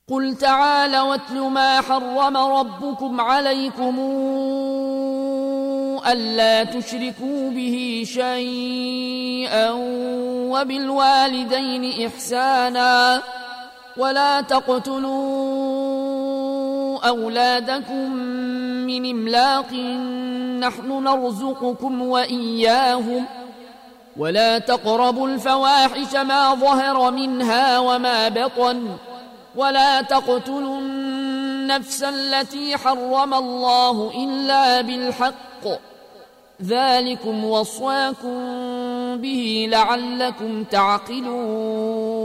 قل تعالوا واتل ما حرم ربكم عليكم ألا تشركوا به شيئا وبالوالدين إحسانا ولا تقتلوا أولادكم من إملاق نحن نرزقكم وإياهم ولا تقربوا الفواحش ما ظهر منها وما بطن ولا تقتلوا النفس التي حرم الله إلا بالحق ذلكم وصاكم به لعلكم تعقلون